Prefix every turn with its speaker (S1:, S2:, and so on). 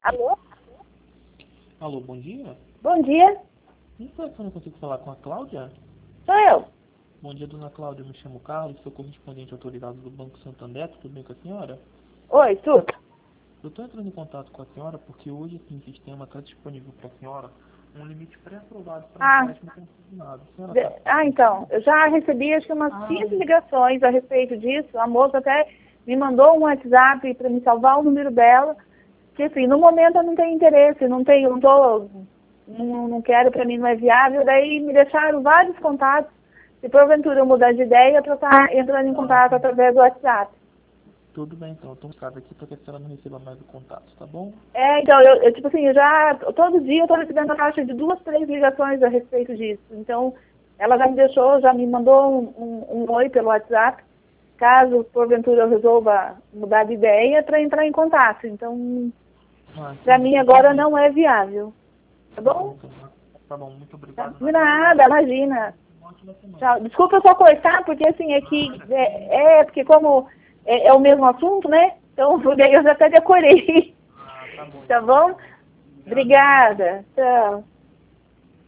S1: Alô?
S2: Alô, bom dia.
S1: Bom dia.
S2: Não sei se eu não consigo falar com a Cláudia.
S1: Sou eu.
S2: Bom dia, dona Cláudia. Eu me chamo Carlos, sou correspondente autorizado do Banco Santander. Tudo bem com a senhora?
S1: Oi, tudo.
S2: Eu estou entrando em contato com a senhora porque hoje aqui no sistema está disponível para a senhora um limite pré-aprovado para empréstimo consignado. A senhora tá...
S1: Então, eu já recebi acho que umas 15 ligações a respeito disso. A moça até me mandou um WhatsApp para me salvar o número dela. Que assim, no momento eu não tenho interesse, não quero, para mim não é viável. Daí me deixaram vários contatos. Se porventura eu mudar de ideia, para estar entrando em contato através do WhatsApp.
S2: Tudo bem, então. Eu estou marcado aqui para que a senhora não receba mais o contato, tá bom?
S1: Então, tipo assim, todo dia eu estou recebendo a taxa de 2, 3 ligações a respeito disso. Então, ela já me mandou um oi pelo WhatsApp, caso porventura eu resolva mudar de ideia, para entrar em contato. Então, para mim agora não é viável. Tá bom?
S2: Tá bom, muito obrigado.
S1: De nada, imagina. Tchau. Desculpa eu só cortar, porque assim, porque como é o mesmo assunto, né? Então, daí eu já até decorei.
S2: Tá bom.
S1: Tá bom? Obrigada. Tchau.